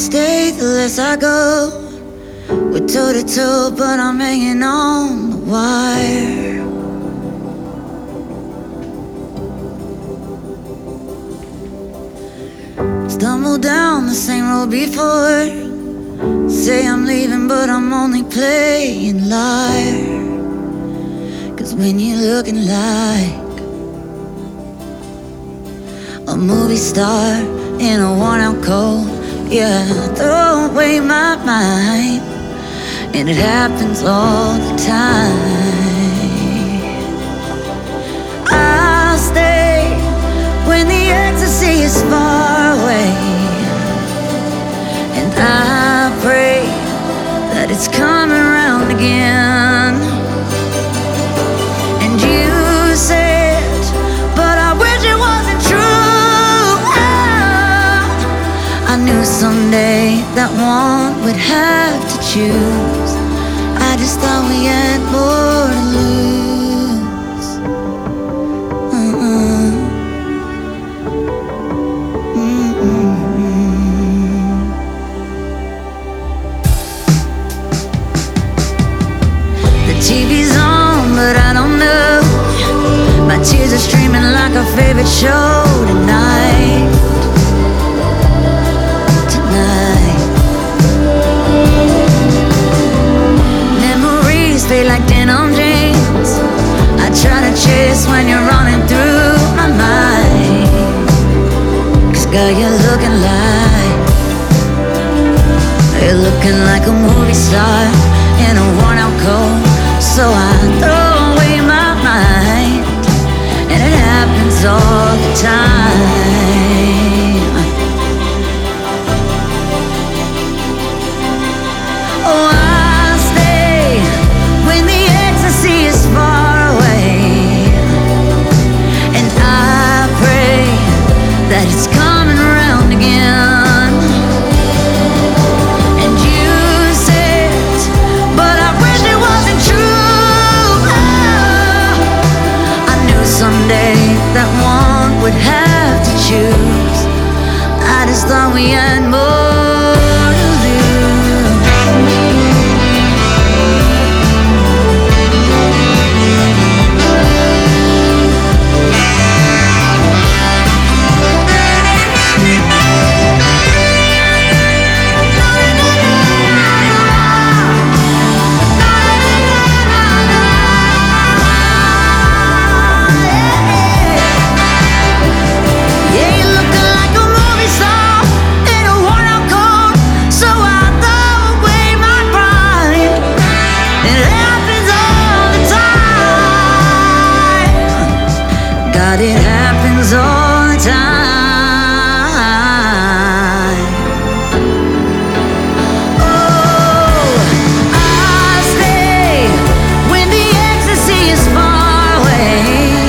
stay the less I go. We're toe to toe, but I'm hanging on the wire. Stumble down the same road before. Say I'm leaving, but I'm only playing liar. 'Cause when you're looking like a movie star in a worn-out coat, yeah, I throw away my mind, and it happens all the time. I'll stay when the ecstasy is far away, and I pray that it's coming around again. And you said, but I wish it wasn't true. I knew someday that one would have to choose. I just thought we had more to lose. The TV's on, but I don't know. My tears are streaming like our favorite show tonight. Feel like denim jeans. I try to chase when you're running through my mind. 'Cause girl, you're looking like a movie star in a worn-out coat. So I throw away my mind, and it happens all the time. Oh, is far away, and I pray that it's coming around again. And you said, but I wish it wasn't true. I knew someday that one would have to choose. I just thought we had more to lose. God, it happens all the time. Oh, I stay when the ecstasy is far away,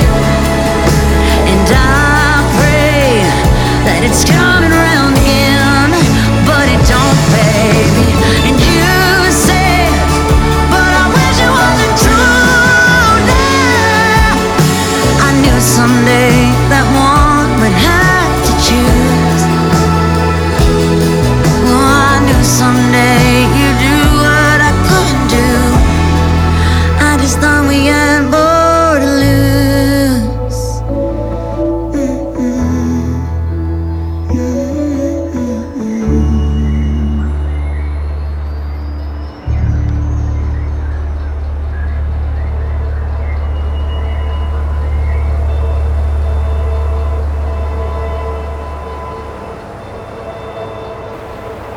and I pray that it's coming around again, but it don't, baby. And you said, but I wish it wasn't true. Now I knew someday